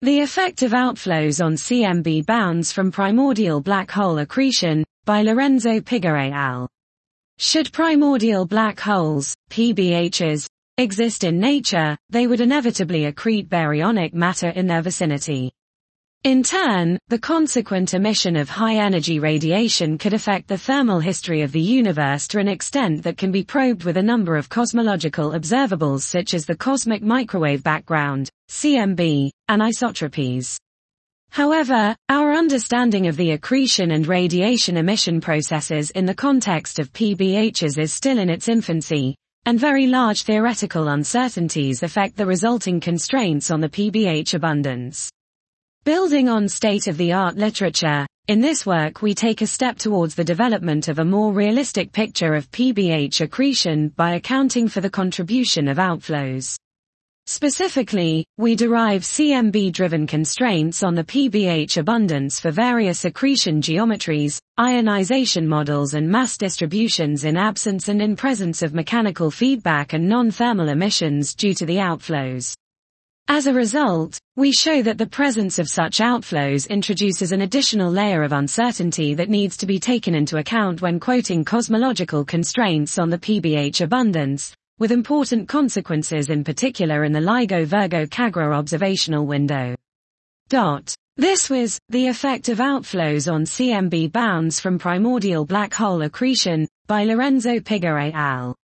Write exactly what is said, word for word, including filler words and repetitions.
The Effect of Outflows on C M B Bounds from Primordial Black Hole Accretion, by Lorenzo Pigar et al. Should primordial black holes, P B Hs, exist in nature, they would inevitably accrete baryonic matter in their vicinity. In turn, the consequent emission of high-energy radiation could affect the thermal history of the universe to an extent that can be probed with a number of cosmological observables such as the Cosmic Microwave Background, C M B, and isotropies. However, our understanding of the accretion and radiation emission processes in the context of P B Hs is still in its infancy, and very large theoretical uncertainties affect the resulting constraints on the P B H abundance. Building on state-of-the-art literature, in this work we take a step towards the development of a more realistic picture of P B H accretion by accounting for the contribution of outflows. Specifically, we derive C M B-driven constraints on the P B H abundance for various accretion geometries, ionization models and mass distributions in absence and in presence of mechanical feedback and non-thermal emissions due to the outflows. As a result, we show that the presence of such outflows introduces an additional layer of uncertainty that needs to be taken into account when quoting cosmological constraints on the P B H abundance, with important consequences in particular in the LIGO-Virgo-Cagra observational window. Dot. This was The Effect of Outflows on C M B Bounds from Primordial Black Hole Accretion, by Lorenzo Pigar et al.